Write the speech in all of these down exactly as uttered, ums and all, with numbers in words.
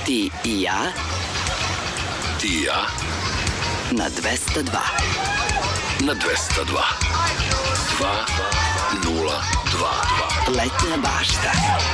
Ti i ja. Ti i ja. Na dvesta dva. Na dvesta dva. Dva nula dva. Letnja bašta.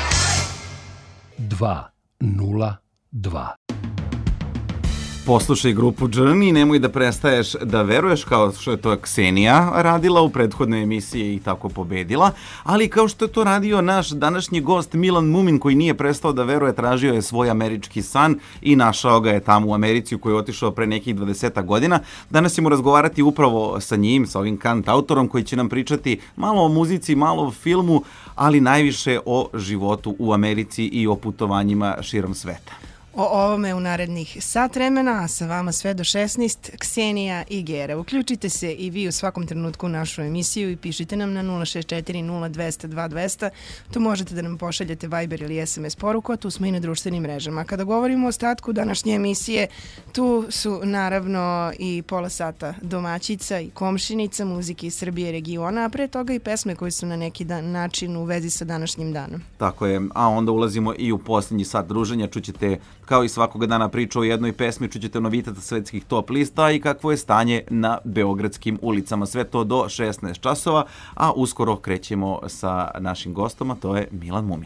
Dva nula dva. Poslušaj grupu Journey, nemoj da prestaješ da veruješ, kao što je to Ksenija radila u prethodnoj emisiji i tako pobedila, ali kao što je to radio naš današnji gost Milan Mumin, koji nije prestao da veruje, tražio je svoj američki san i našao ga je tamo u Americi, u koju je otišao pre nekih dvadesetak godina. Danas ćemo razgovarati upravo sa njim, sa ovim kantautorom, koji će nam pričati malo o muzici, malo o filmu, ali najviše o životu u Americi i o putovanjima širom sveta. O ovome u narednih sat vremena, a sa vama sve do šesnaest, Ksenija i Gera. Uključite se i vi u svakom trenutku u našu emisiju i pišite nam na nula šest četiri nula dvesta dva dvesta. Tu možete da nam pošaljete Viber ili es em es poruku, a tu smo i na društvenim mrežama. Kada govorimo o ostatku današnje emisije, tu su naravno i pola sata domaćica i komšinica, muzike iz Srbije i regiona, a pre toga i pesme koje su na neki dan, način u vezi sa današnjim danom. Tako je, a onda ulazimo i u posljednji sat druženja, čućete kao i svakoga dana priča o jednoj pesmi, čućete novitete svetskih top lista i kakvo je stanje na beogradskim ulicama. Sve to do šesnaest časova, a uskoro krećemo sa našim gostom, a to je Milan Mumin.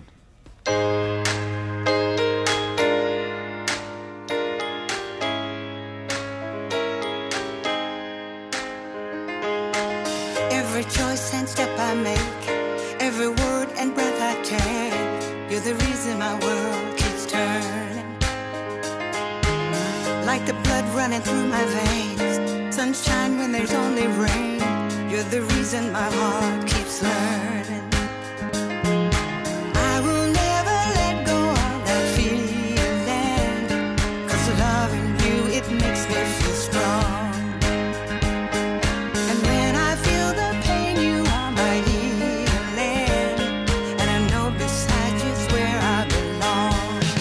Every choice and step I make, every word and breath I take, you're the reason my world keeps turning. Like the blood running through my veins, sunshine when there's only rain, you're the reason my heart keeps learning. I will never let go of that feeling, 'cause loving you, it makes me feel strong. And when I feel the pain, you are my healing, and I know beside you's where I belong.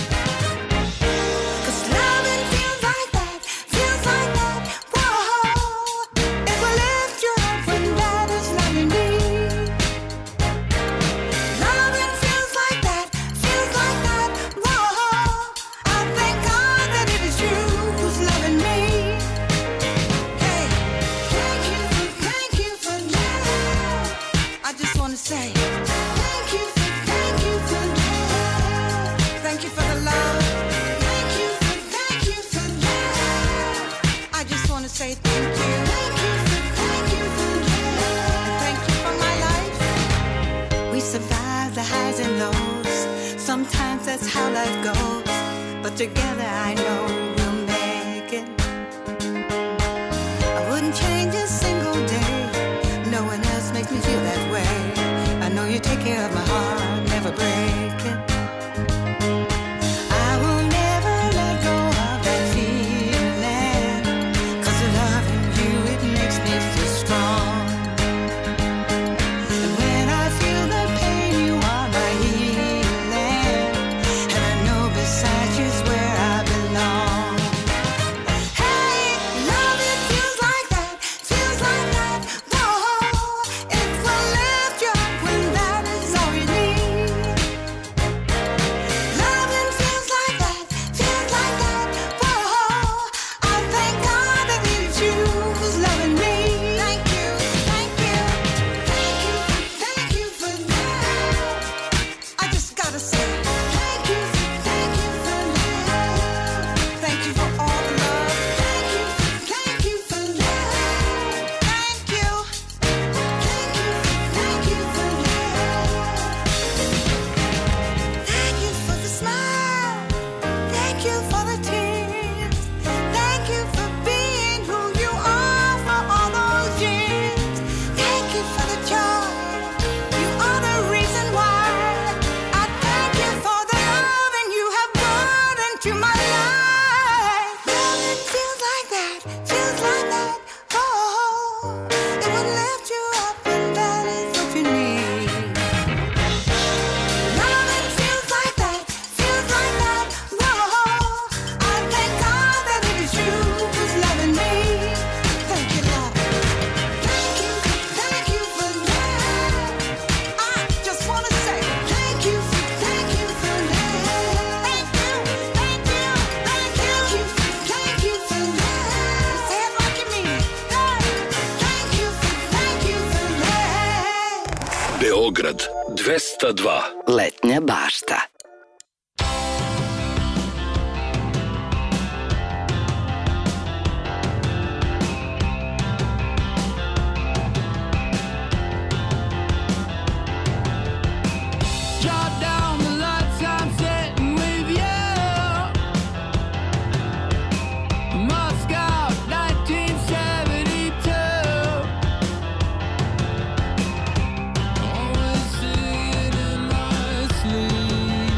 That's how life goes, but together I know we'll make it. I wouldn't change a single day, no one else makes me feel that way. I know you take care of my heart, never break it. I will never let go of that feeling, 'cause loving you, it makes me feel strong. And when I feel the pain, you are my healing, beside you's where I belong. Hey, love, it feels like that, feels like that. Whoa, it will lift you up when that is all you Beograd dvesta dva. Letnja bašta. Jot down the lights, I'm sitting with you. Moscow, nineteen seventy-two. Always singing in my sleep.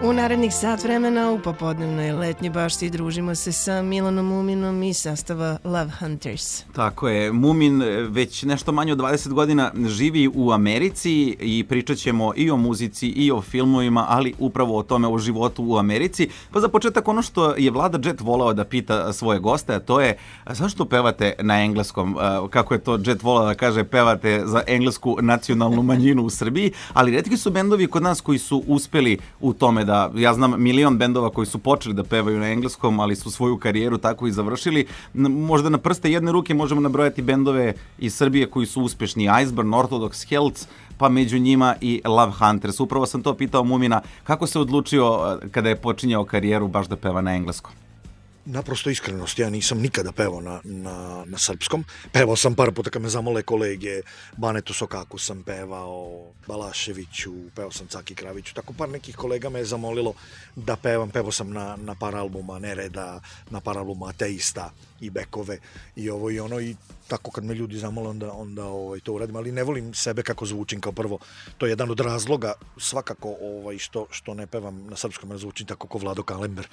U narednih sat vremena u popodnevnoj letnjoj bašti družimo se sa Milanom Muminom iz sastava Love Hunters. Tako je, Mumin već nešto manje od dvadeset godina živi u Americi i pričat ćemo i o muzici i o filmovima, ali upravo o tome, o životu u Americi. Pa za početak ono što je Vlada Jet volao da pita svoje goste, a to je zašto pevate na engleskom? Kako je to Jet volao da kaže, pevate za englesku nacionalnu manjinu u Srbiji, ali retki su bendovi kod nas koji su uspeli u tome da, ja znam milion bendova koji su počeli da pevaju na engleskom, ali su svoju karijeru tako i završili. Možda na prste jedne ruke možemo nabrojati bendove iz Srbije koji su uspešni: Iceburn, Orthodox Health, pa među njima i Love Hunters. Upravo sam to pitao Mumina, kako se odlučio kada je počinjao karijeru baš da peva na engleskom? Naprosto iskrenost, ja nisam nikada pevao na, na, na srpskom. Pevao sam par puta kad me zamole kolege, Banetu Sokaku sam pevao, Balaševiću, pevao sam Caki Kraviću, tako par nekih kolega me je zamolilo da pevam. Pevao sam na, na par albuma Nereda, na par albuma Ateista i Bekove i ovo i ono, i tako kad me ljudi zamole onda, onda ovaj, to uradim, ali ne volim sebe kako zvučim kao prvo. To je jedan od razloga svakako ovaj, što, što ne pevam na srpskom, jer zvučim tako kao Vlado Kalember,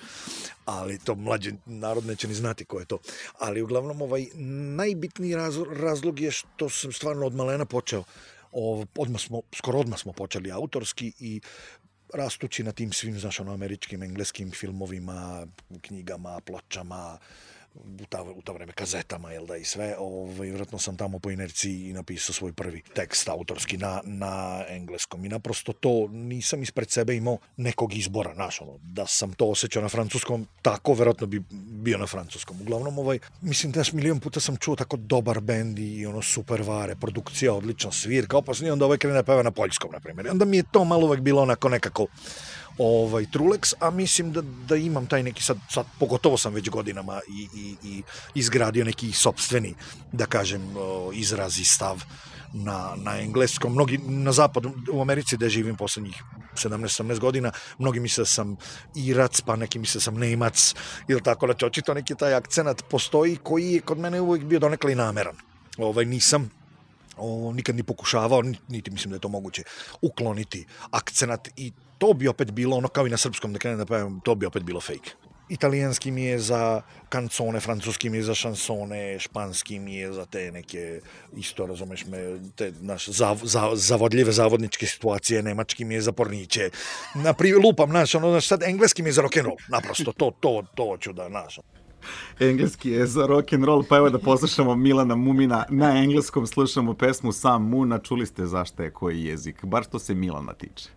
ali to mlađi narod neće ni znati ko je to. Ali uglavnom ovaj, najbitniji razlog, razlog je što sam stvarno od malena počeo. Ov, odmah smo, skoro odmah smo počeli autorski i rastući na tim svim, znaš, ono, američkim, engleskim filmovima, knjigama, pločama, u ta, u to vreme kazetama, jel da, i sve, ovaj, vjerojatno sam tamo po inerciji i napisao svoj prvi tekst autorski na, na engleskom i naprosto to nisam ispred sebe imao nekog izbora, znaš, ono, da sam to osjećao na francuskom, tako vjerojatno bi bio na francuskom. Uglavnom, ovaj, mislim da milion puta sam čuo tako dobar bend i ono super vare, produkcija, odlična svirka, opasnije, onda ovaj krene peva na poljskom, na primjer. Onda mi je to malo uvek bilo onako nekako ovaj Trulex, a mislim da, da imam taj neki sad, sad pogotovo sam već godinama i, i, i izgradio neki sopstveni, da kažem, izraz i stav na, na engleskom. Mnogi na zapadu, u Americi gde živim poslednjih sedamnaest osamnaest godina, mnogi misle da sam Irac, pa neki misle da sam Nemac, ili tako, znači očito neki taj akcenat postoji koji je kod mene uvijek bio donekle i nameran. Ovaj, nisam O, nikad ni pokušavao, niti mislim da je to moguće ukloniti akcenat i to bi opet bilo ono kao i na srpskom, da krenem da pevam, to bi opet bilo fake. Italijanski mi je za kancone, francuski mi je za šansone, španski mi je za te neke, isto razumeš me, te naš, zav, zav, zavodljive zavodničke situacije, nemački mi je za porniće, naprimjer, lupam, naš, ono, naš, sad engleski mi je za rock'n'roll, naprosto, to, to, to ću da, naš. Engleski je za rock and roll, pa evo da poslušamo Milana Mumina. Na engleskom slušamo pesmu Sam Moon, a čuli ste zašto je koji jezik, bar što se Milana tiče.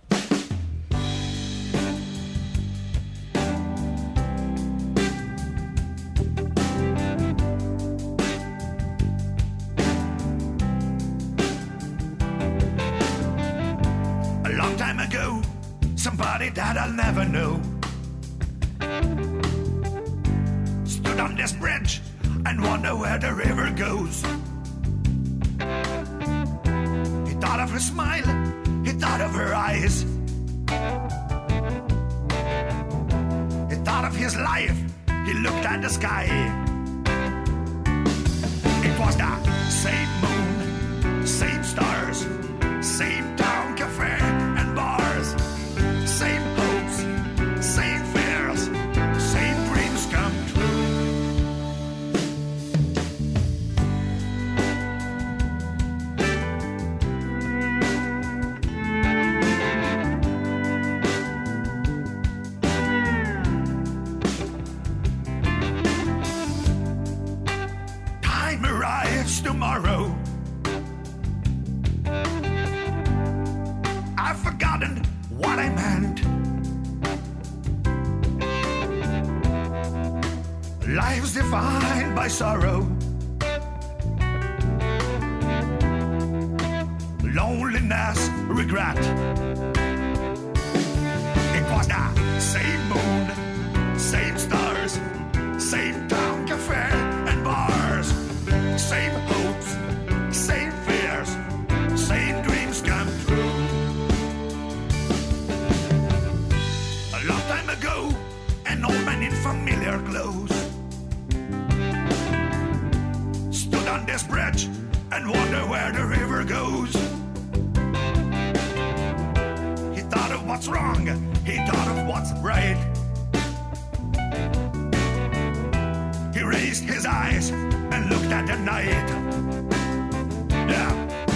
A long time ago, somebody that I'll never know stood on this bridge and wonder where the river goes. He thought of her smile, he thought of her eyes, he thought of his life, he looked at the sky. It was the same moon, same stars, same town cafe and bars, same hopes, same fears, same dreams come true. Time arrives tomorrow. I've forgotten what I meant. Life's defined by sorrow, loneliness, regret. It was the same moon, same stars, same town cafe and bars, same hopes, same fears, same dreams come true. A long time ago, an old man in familiar clothes stood on this bridge and wondered where the river goes. He thought of what's wrong, he thought of what's right. He raised his eyes and looked at the night. Yeah.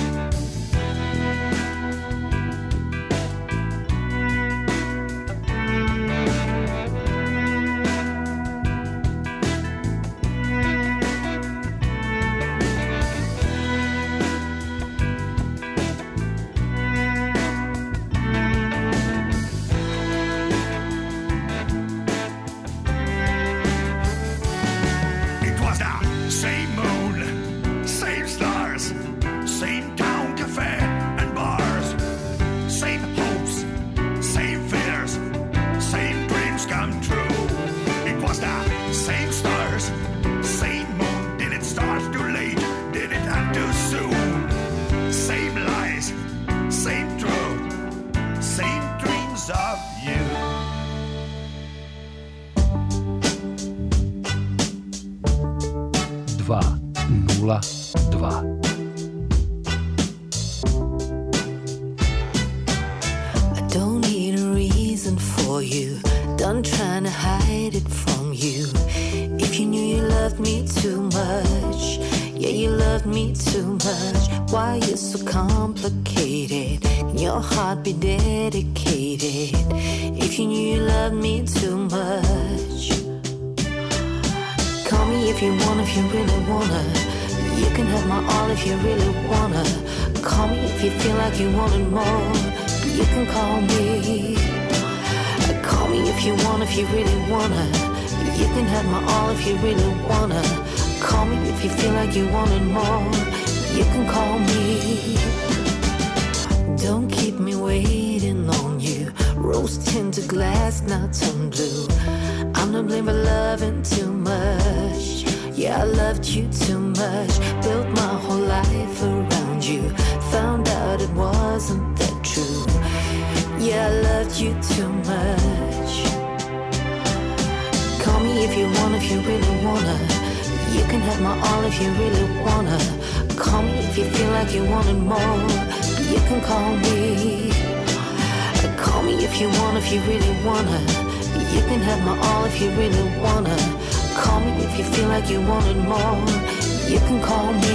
Same moon, same stars, same town cafe and bars, same hopes, same fears, same dreams come true. It was the same stars, same moon. Did it start too late? Did it end too soon? Same lies, same truth, same dreams of you. dva nula dva. I don't need a reason for you, done trying to hide it from you. If you knew you loved me too much, yeah, you loved me too much. Why you so complicated? Can your heart be dedicated? If you knew you loved me too much, call me if you want, if you really wanna. You can have my all if you really wanna. Call me if you feel like you wanted more. You can call me. Call me if you want, if you really wanna. You can have my all if you really wanna. Call me if you feel like you wanted more. You can call me. Don't keep me waiting on you. Rose tinted glass now turn blue. I'm to blame for loving too much. Yeah, I loved you too much. Built my whole life around you. Found out it wasn't that true. Yeah, I loved you too much. Call me if you want, if you really wanna. You can have my all if you really wanna. Call me if you feel like you wanted more. You can call me. Call me if you want, if you really wanna. You can have my all if you really wanna. Call me if you feel like you wanted more. You can call me.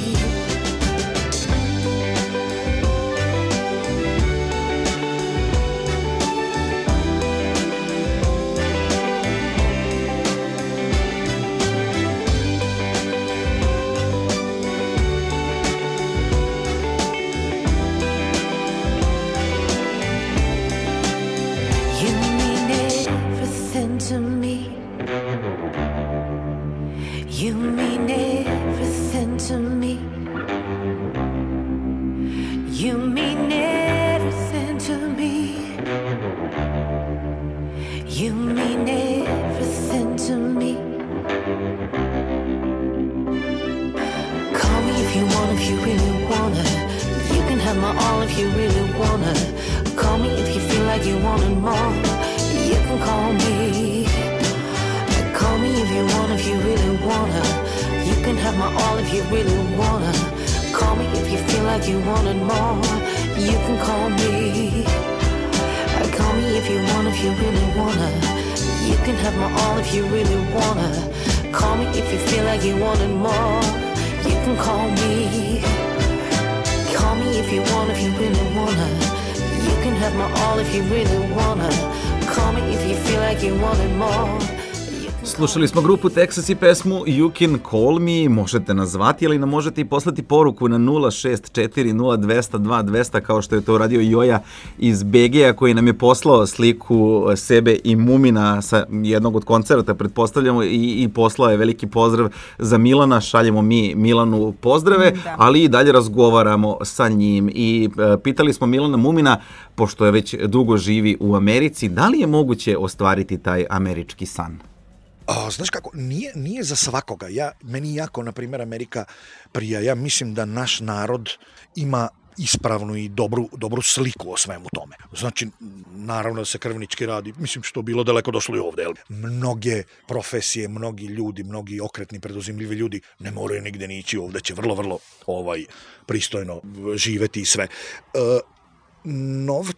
Slušali smo grupu Texas i pesmu You Can Call Me, možete nas zvati, ali nam možete i poslati poruku na nula šest četiri nula dva zero dva dva zero kao što je to uradio Joja iz B G-a koji nam je poslao sliku sebe i Mumina sa jednog od koncerta, pretpostavljamo, i, i poslao je veliki pozdrav za Milana, šaljemo mi Milanu pozdrave, da. Ali i dalje razgovaramo sa njim i e, pitali smo Milana Mumina, pošto je već dugo živi u Americi, da li je moguće ostvariti taj američki san? A, znaš kako, nije, nije za svakoga. Ja, meni jako, na primjer, Amerika prija. Ja mislim da naš narod ima ispravnu i dobru, dobru sliku o svemu tome. Znači, naravno da se krvnički radi, mislim što bilo daleko došlo i ovde. Jel? Mnoge profesije, mnogi ljudi, mnogi okretni, preduzimljivi ljudi ne moraju nigde ni ići, ovde će vrlo, vrlo ovaj, pristojno živeti i sve. E, nov,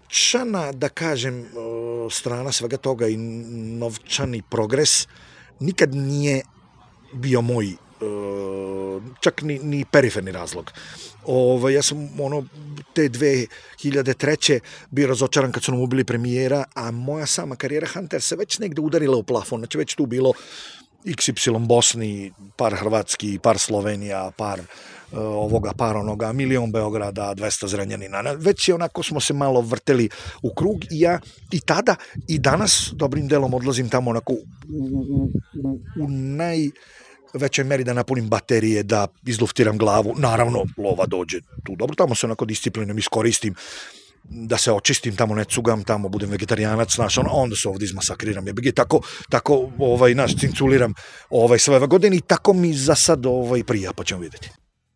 novčana, da kažem, strana svega toga i novčani progres nikad nije bio moj čak ni, ni periferni razlog. Ove, ja sam ono, te dve hiljade treće bio razočaran kad su nam ubili premijera, a moja sama karijera Hunter se već negde udarila u plafon, znači već tu bilo iks ipsilon Bosni, par Hrvatski, par Slovenija, par uh, ovoga, par onoga, milion Beograda, dvesta Zrenjanina. Već je onako smo se malo vrteli u krug i ja i tada i danas dobrim delom odlazim tamo onako u, u, u, u naj većoj meri da napunim baterije, da izluftiram glavu. Naravno, lova dođe tu dobro, tamo se onako disciplinom iskoristim, da se očistim, tamo ne cugam, tamo budem vegetarijanac, znaš, onda se ovdje izmasakriram, jebi ga, tako, tako, ovaj, naš, cinculiram ovaj, sve ove godine i tako mi za sad ovaj, prija, pa ćemo vidjeti.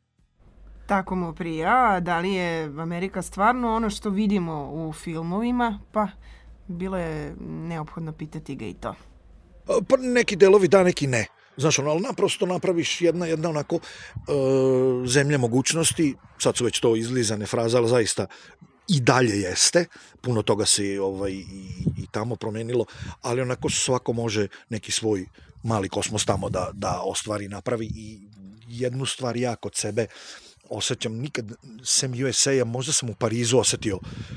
Tako mu prija, da li je Amerika stvarno ono što vidimo u filmovima, pa bilo je neophodno pitati ga i to. Pa neki delovi da, neki ne. Znaš, ono, ali naprosto napraviš jedna, jedna onako e, zemlje mogućnosti, sad su već to izlizane fraze, ali zaista i dalje jeste, puno toga se ovaj, i, i tamo promenilo, ali onako svako može neki svoj mali kosmos tamo da, da ostvari, napravi i jednu stvar ja kod sebe osjećam, nikad sem U S A-a, možda sam u Parizu osjetio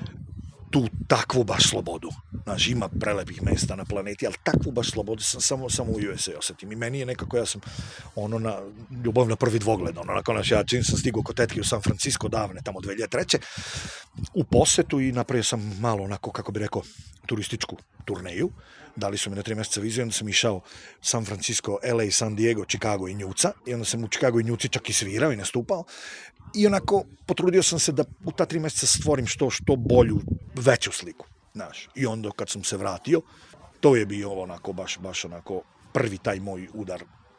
tu takvu baš slobodu. Znaš, ima prelepih mesta na planeti, ali takvu baš slobodu sam samo, samo u U S A osjetim. I meni je nekako, ja sam ono na ljubav na prvi dvogled, ono, nakon naš, ja čim sam stigao kod tetke u San Francisco davne, tamo dve hiljade treće u posetu i napravio sam malo onako, kako bi rekao, turističku turneju. Dali su mi na tri mjeseca viziju, onda sam išao San Francisco, L A, San Diego, Chicago i Njuca. I onda sam u Chicago i Njuci čak i svirao i nastupao. I onako potrudio sam se da u ta tri mjeseca stvorim što, što bolju, veću sliku. Znaš. I onda kad sam se vratio, to je bio onako, baš, baš onako prvi taj moj udar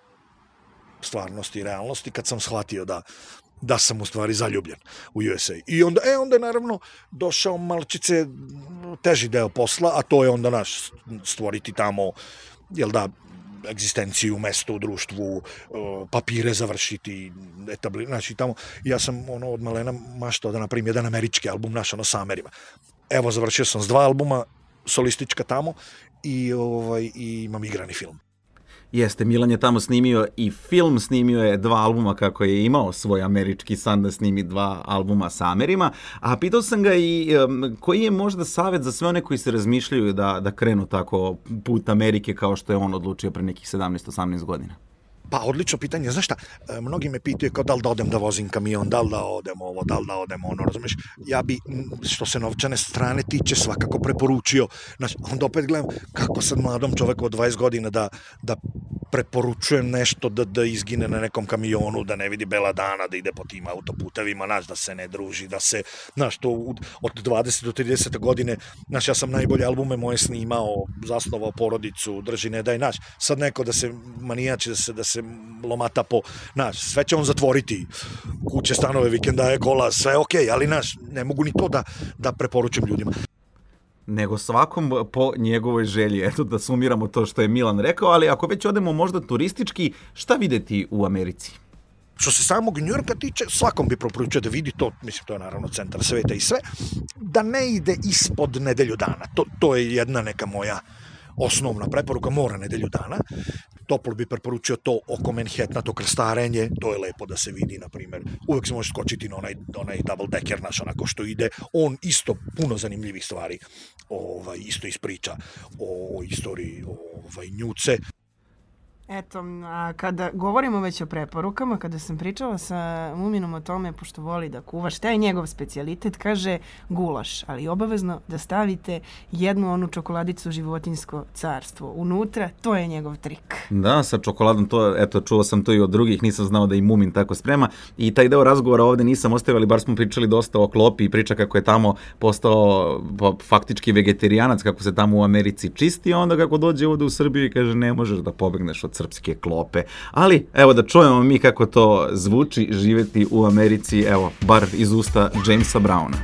stvarnosti i realnosti, kad sam shvatio da da sam u stvari zaljubljen u U S A. I onda, e, onda je naravno došao malčice teži deo posla, a to je onda naš stvoriti tamo, jel da, egzistenciju u mestu, u društvu, papire završiti, etabli, znači tamo, ja sam ono od malena maštao da napravim jedan američki album, naš ono sa Amerima. Evo, završio sam s dva albuma, solistička tamo i, ovaj, i imam igrani film. Jeste, Milan je tamo snimio i film, snimio je dva albuma kako je imao svoj američki san da snimi dva albuma sa Amerima, a pitao sam ga i um, koji je možda savjet za sve one koji se razmišljaju da, da krenu tako put Amerike kao što je on odlučio pre nekih sedamnaest osamnaest godina? Pa, odlično pitanje. Znaš šta, mnogi me pitaju kao da li da odem da vozim kamion, da li da odem ovo, da li da odem ono, razumeš? Ja bi, što se novčane strane tiče, svakako preporučio. Znači, onda opet gledam kako sad mladom čoveku od dvadeset godina da, da preporučujem nešto da, da izgine na nekom kamionu, da ne vidi bela dana, da ide po tim autoputevima, znaš, da se ne druži, da se, znaš, to od dvadeset do trideset godine, znaš, ja sam najbolje albume moje snimao, zasnovao porodicu, drži, ne daj, znaš, sad neko da se manijači, da se, da se lomata po, znaš, sve će on zatvoriti, kuće, stanove, vikendaje, kola, sve okej, okay, ali, znaš, ne mogu ni to da, da preporučujem ljudima. Nego svakom po njegovoj želji. Eto da sumiramo to što je Milan rekao, ali ako već odemo možda turistički, šta videti u Americi? Što se samog Njujorka tiče, svakom bi preporučio da vidi to, mislim, to je naravno centar sveta i sve, da ne ide ispod nedelju dana. To, to je jedna neka moja osnovna preporuka, mora nedelju dana. Toplo bi preporučio to oko Manhattana, to krstarenje, to je lepo da se vidi, na primjer. Uvek se može skočiti na onaj, onaj double decker naš, onako što ide. On isto puno zanimljivih stvari ovaj, isto ispriča o, o istoriji ovaj, Njuce. Eto, a kada govorimo već o preporukama, kada sam pričala sa Muminom o tome, pošto voli da kuva, šta je njegov specijalitet, kaže gulaš, ali obavezno da stavite jednu onu čokoladicu životinjsko carstvo. Unutra, to je njegov trik. Da, sa čokoladom, to, eto, čuo sam to i od drugih, nisam znao da i Mumin tako sprema i taj deo razgovora ovde nisam ostavio, ali bar smo pričali dosta o klopi i priča kako je tamo postao pa, faktički vegetarijanac, kako se tamo u Americi čisti, a onda kako dođe ovde u Srbiju i kaže ne možeš da pobegneš od srpske klope. Ali, evo da čujemo mi kako to zvuči živeti u Americi, evo, bar iz usta Jamesa Browna.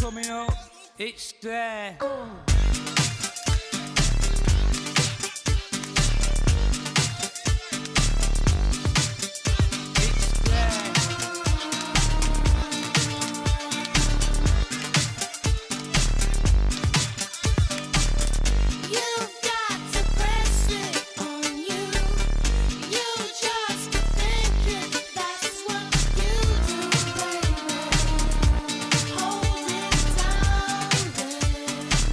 coming up, it's there. You've got to press it on you. You just think it. That's what you do, baby. Hold it down there.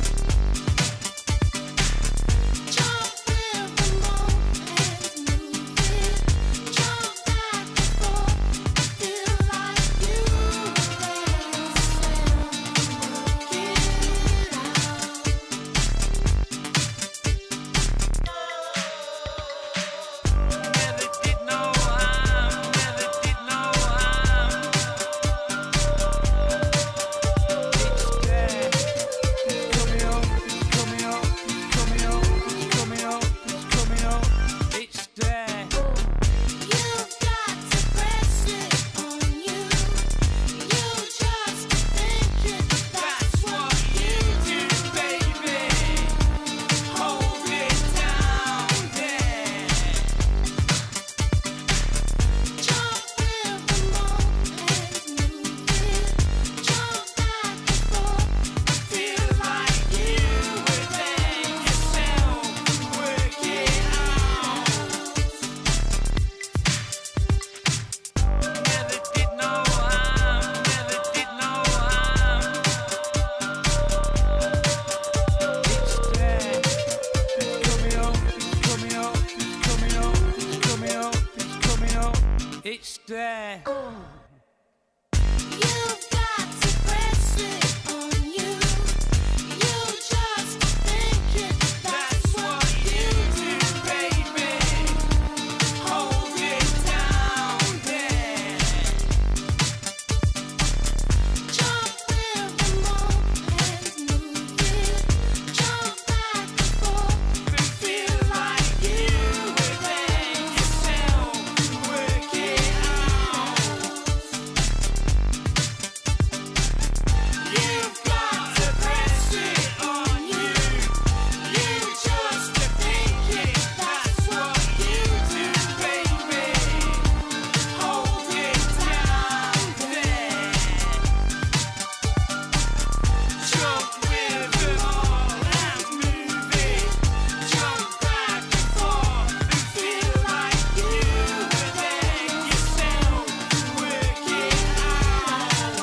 Jump with the moment, move it. Jump back and forth. Feel like you were there. Work it out. Never did no harm, never did no harm. It's there. It's coming up, it's coming up, it's coming up, it's coming up, it's coming up. It's there. You've got to press it on you. You just think it. That's what you do, baby. Hold it down there. Jump with the moment, move it. Jump back and forth. Feel like you were there yourself. Work it out. Never did no harm, never did no harm. It's there. It's coming up, it's coming up, it's coming up, it's coming up, it's coming up. It's there. You've got to press it on you. You just think it. That's what you do, baby. Hold it down there. Jump with the moment, move it. Jump back and forth. Feel like you were there yourself. Work it out. You've got to press it on you. You just think it. That's what you do, baby. Hold it down there. Jump with them all and move it. Jump back and forth and feel like you were there yourself. Work it out.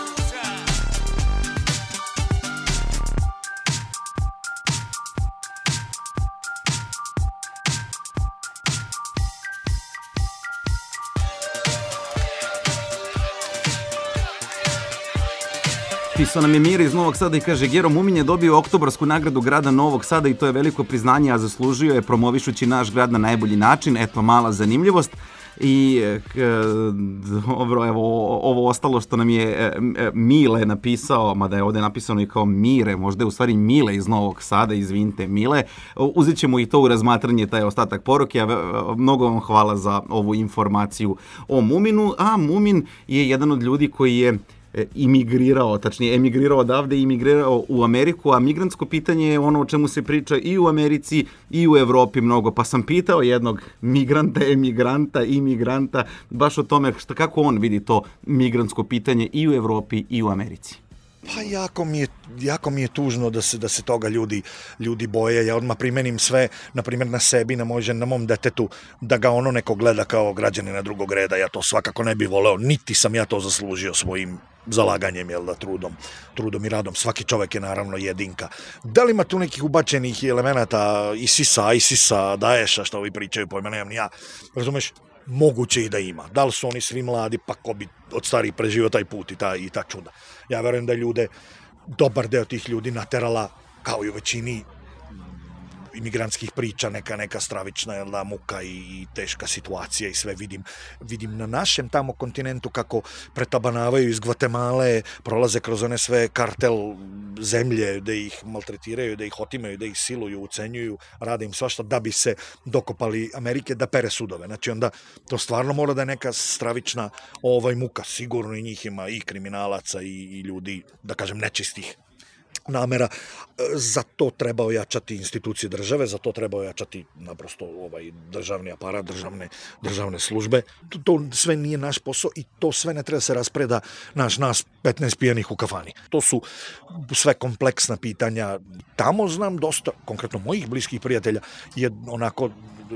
Pisao nam je Mira iz Novog Sada i kaže: Gero Mumin je dobio oktobarsku nagradu grada Novog Sada i to je veliko priznanje, a zaslužio je promovišući naš grad na najbolji način. Eto, mala zanimljivost. I e, k- dobro, evo ovo ostalo što nam je e, e, Mile napisao, mada je ovdje napisano i kao Mire, možda je u stvari Mile iz Novog Sada, izvinite Mile. Uzet ćemo i to u razmatranje, taj ostatak poruke, a ve- mnogo vam hvala za ovu informaciju o Muminu. A Mumin je jedan od ljudi koji je e, imigrirao, tačnije emigrirao odavde i imigrirao u Ameriku, a migrantsko pitanje je ono o čemu se priča i u Americi i u Evropi mnogo. Pa sam pitao jednog migranta, emigranta, imigranta, baš o tome šta, kako on vidi to migrantsko pitanje i u Evropi i u Americi. Pa jako mi je, jako mi je tužno da se, da se toga ljudi, ljudi boje. Ja odmah primenim sve, na primjer na sebi, na, moj, žen- na mom detetu, da ga ono neko gleda kao građanina drugog reda. Ja to svakako ne bi voleo, niti sam ja to zaslužio svojim zalaganjem, jel da, trudom, trudom i radom. Svaki čovek je naravno jedinka. Da li ima tu nekih ubačenih elemenata ISIS-a, ISIS-a, Daesha, što ovi pričaju, pojma nemam ni ja. Razumeš? Moguće i da ima. Da li su oni svi mladi, pa ko bi od starih preživio taj put i ta, i ta čuda. Ja verujem da ljude, dobar deo tih ljudi naterala, kao i u većini imigrantskih priča, neka neka stravična jel da, muka i, i teška situacija i sve vidim. Vidim na našem tamo kontinentu kako pretabanavaju iz Gvatemale, prolaze kroz one sve kartel zemlje, da ih maltretiraju, da ih otimaju, da ih siluju, ucenjuju, rade im svašta da bi se dokopali Amerike da pere sudove. Znači onda to stvarno mora da je neka stravična ovaj muka, sigurno i njih ima i kriminalaca i, i ljudi, da kažem, nečistih namera. Za to treba ojačati institucije države, za to treba ojačati naprosto ovaj državni aparat, državne, državne službe. To, to sve nije naš posao i to sve ne treba se raspreda naš nas petnaest pijanih u kafani. To su sve kompleksna pitanja. Tamo znam dosta, konkretno mojih bliskih prijatelja, je onako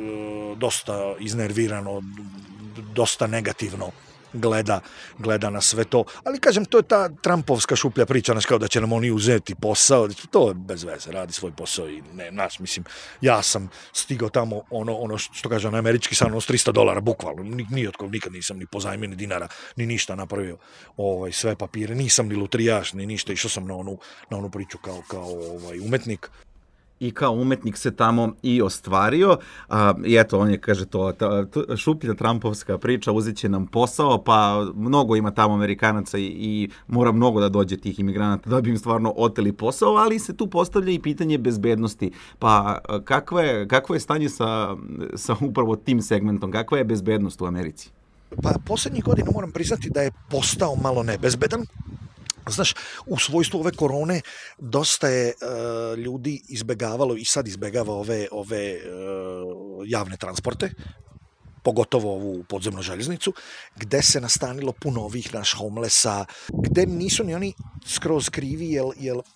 dosta iznervirano, dosta negativno gleda, gleda na sve to. Ali kažem, to je ta Trumpovska šuplja priča, znaš, kao da će nam oni uzeti posao, to je bez veze, radi svoj posao i ne, naš, mislim, ja sam stigao tamo, ono, ono što kaže na američki san, ono s trista dolara, bukvalno, ni od kog nikad nisam ni pozajmio, ni dinara, ni ništa napravio, ovaj, sve papire, nisam ni lutrijaš, ni ništa, išao sam na onu, na onu priču kao, kao ovaj, umetnik. I kao umetnik se tamo i ostvario. A, I eto, on je, kaže, to ta, ta, šuplja Trumpovska priča, uzet će nam posao, pa mnogo ima tamo Amerikanaca i, i mora mnogo da dođe tih imigranata da bi im stvarno oteli posao, ali se tu postavlja i pitanje bezbednosti. Pa kakvo je, kakvo je stanje sa, sa upravo tim segmentom? Kakva je bezbednost u Americi? Pa poslednjih godina moram priznati da je postao malo nebezbedan. Znaš, u svojstvu ove korone dosta je uh, ljudi izbegavalo i sad izbegava ove, ove uh, javne transporte, pogotovo ovu podzemnu željeznicu, gde se nastanilo puno ovih naš homelessa, gde nisu ni oni skroz krivi, jel, jel uh,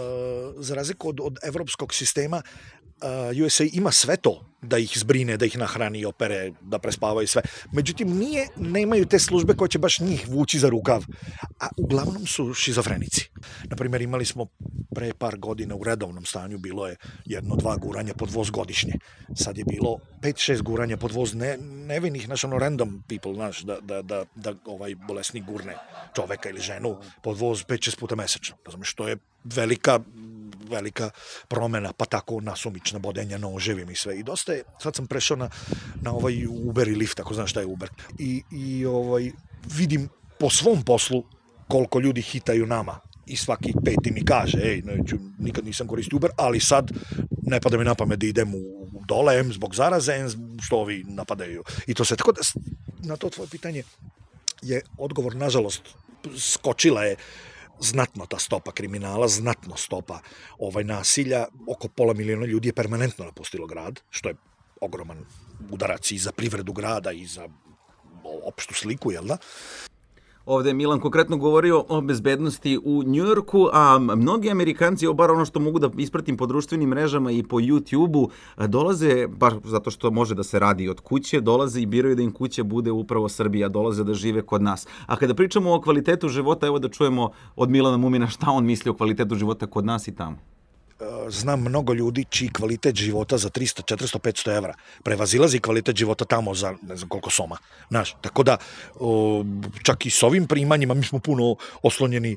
za razliku od, od evropskog sistema, Uh, U S A ima sve to da ih zbrine, da ih nahrani, opere, da prespavaju sve. Međutim, nije, nemaju te službe koje će baš njih vući za rukav. A uglavnom su šizofrenici. Naprimjer, imali smo pre par godina u redovnom stanju, bilo je jedno, dva guranja pod voz godišnje. Sad je bilo pet, šest guranja pod voz ne, nevinih, znaš, ono random people, znaš, da, da, da, da ovaj bolesnik gurne čoveka ili ženu pod voz pet, šest puta mesečno. Razumiješ, što je velika velika promena, pa tako nasumična bodenja noževim i sve. I dosta je, sad sam prešao na, na ovaj Uber i Lyft, ako znaš šta je Uber. I, i ovaj, vidim po svom poslu koliko ljudi hitaju nama. I svaki peti mi kaže, ej, neću, nikad nisam koristio Uber, ali sad ne pada mi na pamet da idem u dole, em zbog zaraze, em što ovi napadaju. I to se, tako da na to tvoje pitanje je odgovor, nažalost, skočila je znatno ta stopa kriminala, znatno stopa ovaj nasilja, oko pola miliona ljudi je permanentno napustilo grad, što je ogroman udarac i za privredu grada i za opštu sliku, jel da? Ovde je Milan konkretno govorio o bezbednosti u Njujorku, a mnogi Amerikanci, bar ono što mogu da ispratim po društvenim mrežama i po YouTube-u, dolaze, baš zato što može da se radi od kuće, dolaze i biraju da im kuća bude upravo Srbija, dolaze da žive kod nas. A kada pričamo o kvalitetu života, evo da čujemo od Milana Mumina šta on misli o kvalitetu života kod nas i tamo. Znam mnogo ljudi čiji kvalitet života za tristo, četiristo, petsto evra prevazilazi kvalitet života tamo za ne znam koliko soma. Znaš, tako da o, čak i s ovim primanjima mi smo puno oslonjeni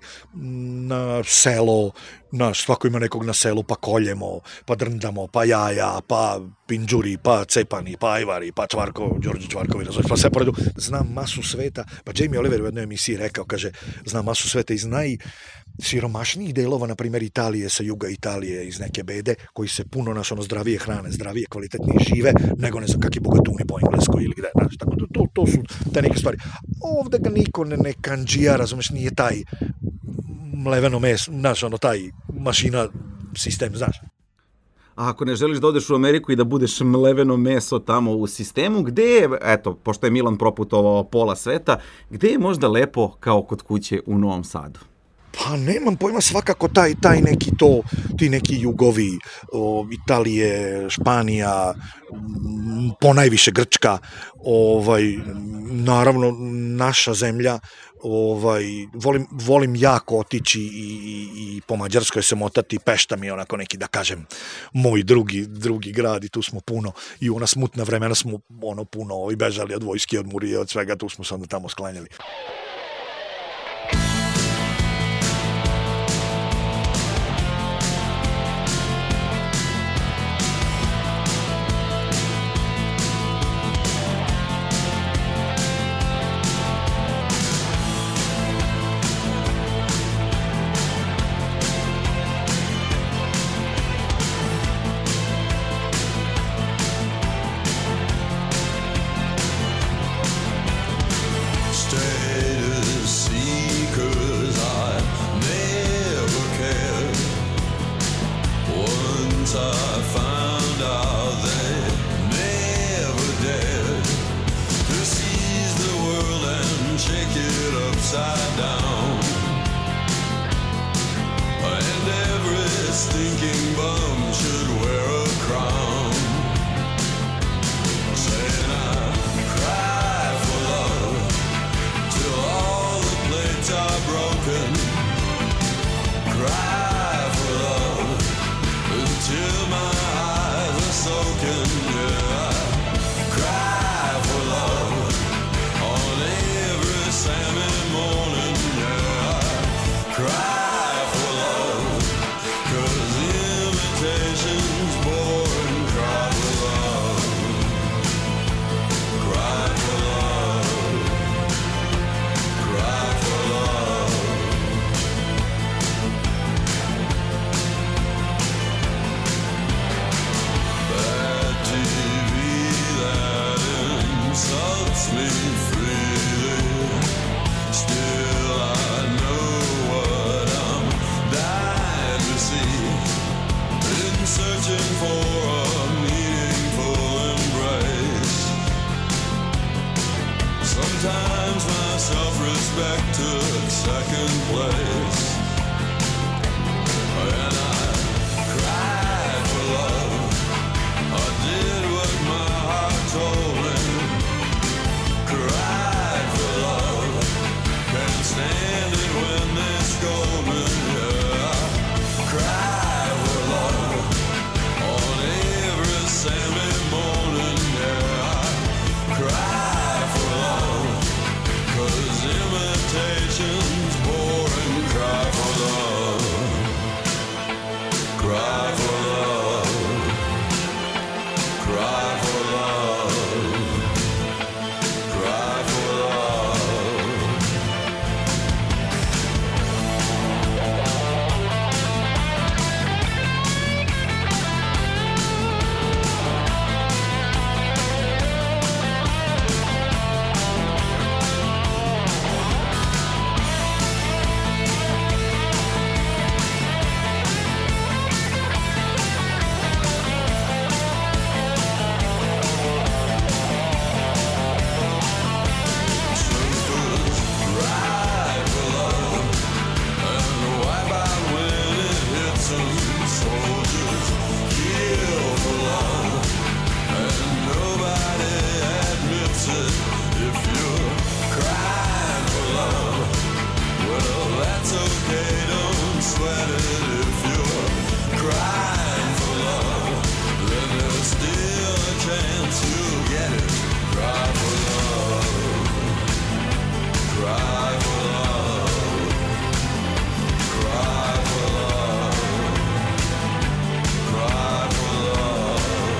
na selo, naš, svako ima nekog na selu, pa koljemo, pa drndamo, pa jaja, pa pinđuri, pa cepani, pa ajvari, pa Čvarko, Đorđe Čvarkovi, pa sve poredu. Znam masu sveta, pa Jamie Oliver u jednoj emisiji rekao, kaže, znam masu sveta iz najsiromašnijih delova, na primjer Italije, sa juga Italije, iz neke bede, koji se puno naš ono zdravije hrane, zdravije, kvalitetnije žive, nego ne znam kakvi bogatuni po Engleskoj ili gde, znaš, tako da to, to su te neke stvari. Ovde ga niko ne, ne kanđija, razumeš, nije taj mleveno meso, znaš, ono, taj mašina sistem, znaš. A ako ne želiš da odeš u Ameriku i da budeš mleveno meso tamo u sistemu, gde je, eto, pošto je Milan proputovao pola sveta, gde je možda lepo kao kod kuće u Novom Sadu? Pa nemam pojma, svakako taj, taj neki to, ti neki jugovi, o, Italije, Španija, ponajviše Grčka, ovaj, naravno naša zemlja, ovaj, volim, volim jako otići i, i, i po Mađarskoj se motati, Pešta mi je onako neki, da kažem, moj drugi, drugi grad i tu smo puno, i u ona smutna vremena smo ono puno ovaj, bežali od vojske, od Murije, od svega, tu smo se onda tamo sklanjali. that's okay, don't sweat it if you're crying for love. Then there's still a chance you'll get it. Cry for love. Cry for love. Cry for love. Cry for love.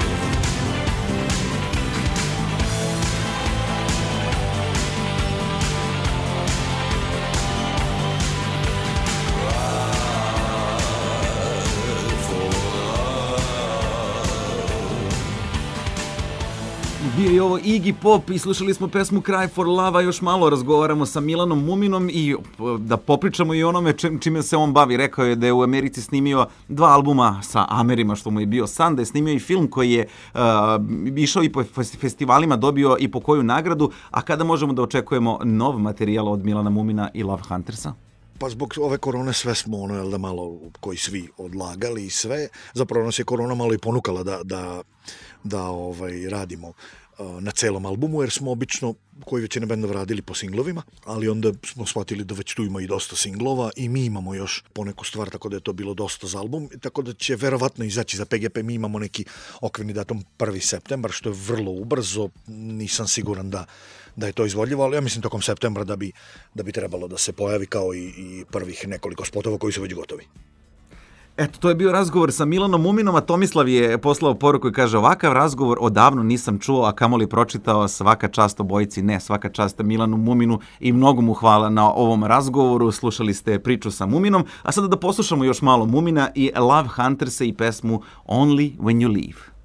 Bio je ovo Iggy Pop i slušali smo pesmu Cry for Love, a još malo razgovaramo sa Milanom Muminom i da popričamo i onome čim- čime se on bavi. Rekao je da je u Americi snimio dva albuma sa Amerima, što mu je bio san, da je snimio i film koji je uh, išao i po fes- festivalima, dobio i po koju nagradu, a kada možemo da očekujemo nov materijal od Milana Mumina i Love Huntersa? Pa zbog ove korone sve smo ono, jel da, malo koji svi odlagali i sve. Zapravo nas je korona malo i ponukala da, da, da ovaj, radimo uh, na celom albumu, jer smo obično, koji većina bendova, radili po singlovima, ali onda smo shvatili da već tu ima i dosta singlova i mi imamo još poneku stvar, tako da je to bilo dosta za album, tako da će verovatno izaći za P G P. Mi imamo neki okvirni datum prvi septembar, što je vrlo ubrzo, nisam siguran da da je to izvodljivo, ali ja mislim tokom septembra da bi, da bi trebalo da se pojavi, kao i, i prvih nekoliko spotova koji su već gotovi. Eto, to je bio razgovor sa Milanom Muminom, a Tomislav je poslao poruku i kaže: ovakav razgovor odavno nisam čuo, a kamoli pročitao. Svaka čast obojici, ne, svaka čast Milanu Muminu i mnogo mu hvala na ovom razgovoru. Slušali ste priču sa Muminom, a sada da poslušamo još malo Mumina i Love Huntersa i pesmu Only When You Leave.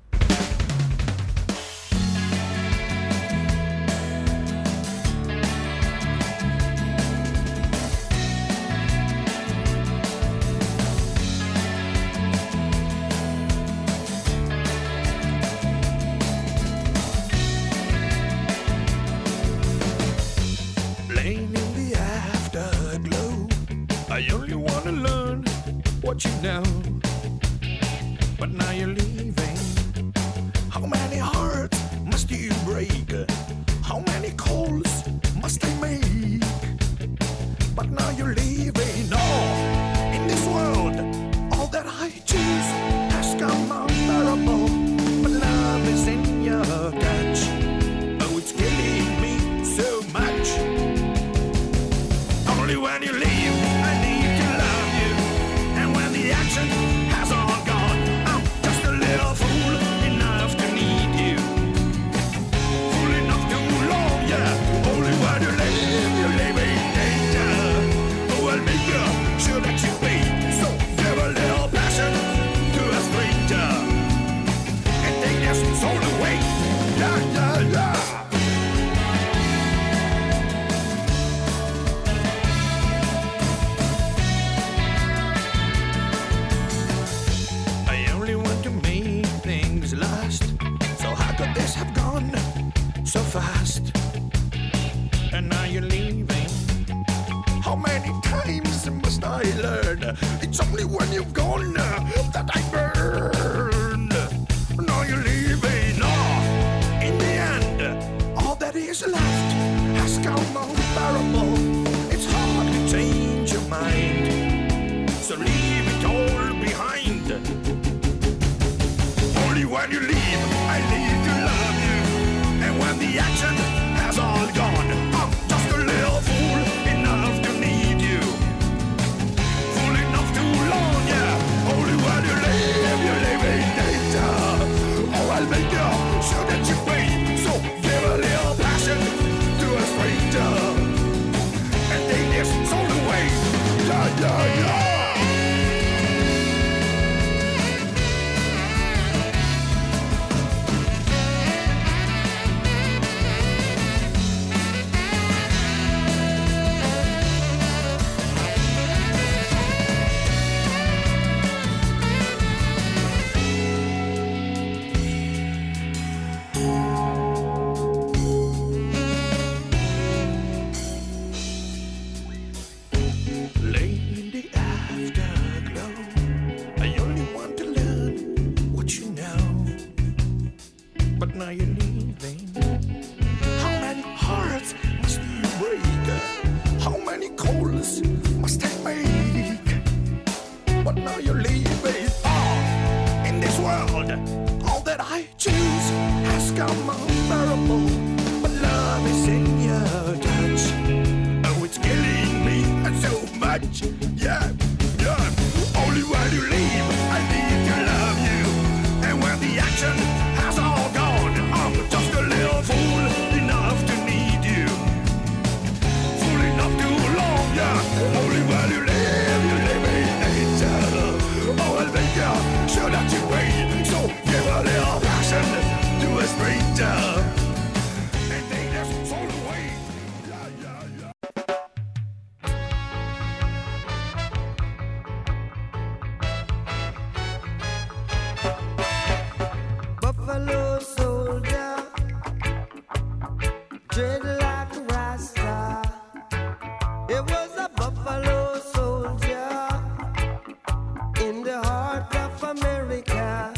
Laying in the afterglow, I only want to learn what you know. But now you're leaving. How many hearts must you break? How many calls must I make? But now you're leaving. No, in this world, all that I choose has come unbearable. But love is in your touch. Oh, it's killing me so much. Only when you leave, I need to love you. And when the action has all gone, I'm just a little fool enough to need you. Fool enough to love you. Only when you leave, you leave in danger. Oh, I'll make you sure that you pay. So give a little passion to a stranger. And take this soul away. Yeah, yeah, yeah. I only want to make things last. So how could this have gone so fast? And now you're leaving. How many times must I learn? It's only when you've gone uh, that I burn. Now you're leaving. No, in the end, all that is left has come unbearable. It's hard to change your mind. So leave it all behind. Only when you leave, I need to love you. And when the action has all gone, I'm just a little fool enough to need you. Fool enough to love you. Only when you leave, you live in danger. Oh, I'll make you sure that you pay. So give a little passion to a stranger. And take this soul away. Yeah, yeah, yeah. Lay in the blood. All that I choose has come unbearable, but love is in your touch. Oh, it's killing me so much. Yeah, yeah. Only when you leave, I need to love you. And when the action has all gone, I'm just a little fool enough to need you. Fool enough too long, yeah. Only when you leave, you leave me, angel. Oh, I'll make you sure that you wait. So give a little passion to a stranger. And take this soul away. Yeah, yeah, yeah. Buffalo soldier, dread like a rasta. It was a buffalo soldier in the heart of America,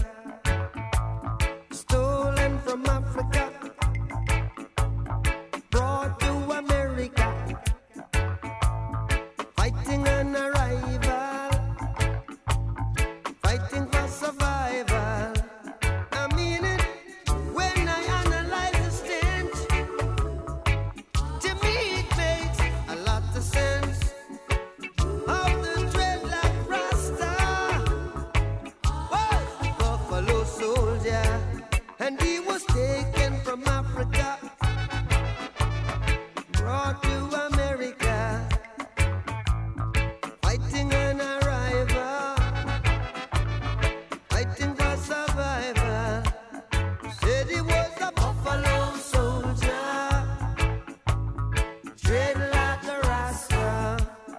stolen from Africa, brought to America, fighting an arrival, fighting for survival. I mean it when I analyze the stench. To me it makes a lot of sense. Of the dreadlock Rasta was a buffalo soldier, and he was taken from Africa, brought to America, fighting an arrival, fighting for survival. Said he was a buffalo soldier, dread like a Rasta.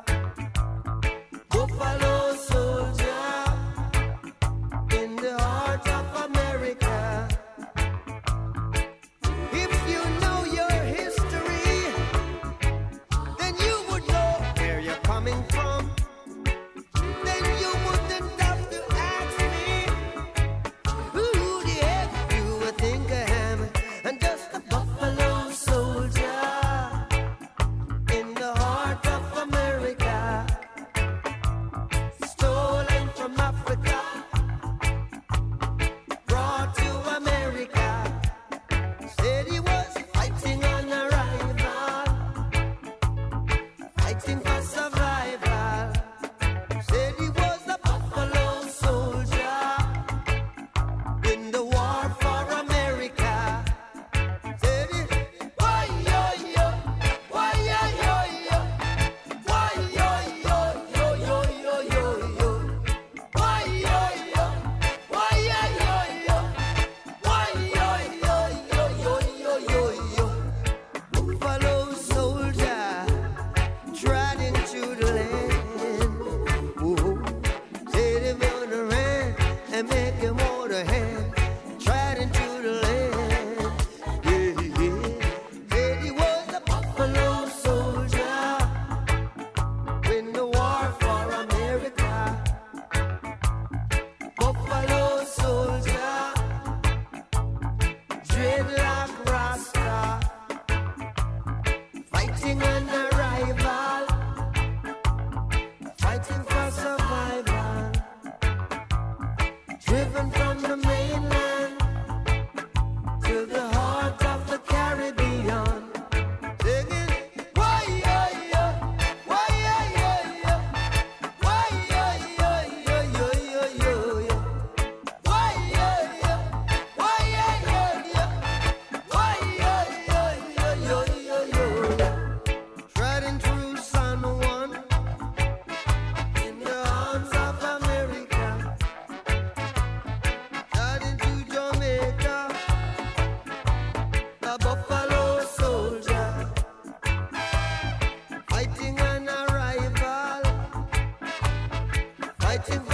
Buffalo soldier in the heart of America. If you know your history, then you would know where you're coming from. Then you wouldn't have to ask me who the heck you would think I am. I'm just a buffalo soldier in the heart of America, stolen from Africa, brought to America. Said he was fighting on arrival, fighting for survival. Said he was a buffalo soldier in the war for America. Said he, why yo yo, why yo yo yo, why yo yo yo yo yo yo yo, why yo yo, why yo yo yo, why yo yo yo yo yo yo yo. Buffalo soldier trotting through the land. Ooh, said he gonna run and make him hold a hand, trotting through the land. Yeah, yeah. Said he was a buffalo soldier in the war for America. Buffalo soldier, dreadlock Rasta, fighting an arrival, fighting for survival, driven from the mainland to the heart of the Caribbean, singing, why yo yo, why yo yo yo, why yo yo yo yo yo yo yo, why yo yo, why yo yo yo, why yo yo yo yo yo yo yo. Treading through San Juan in the arms of America, treading through Jamaica, the buffalo soldier, fighting an arrival, fighting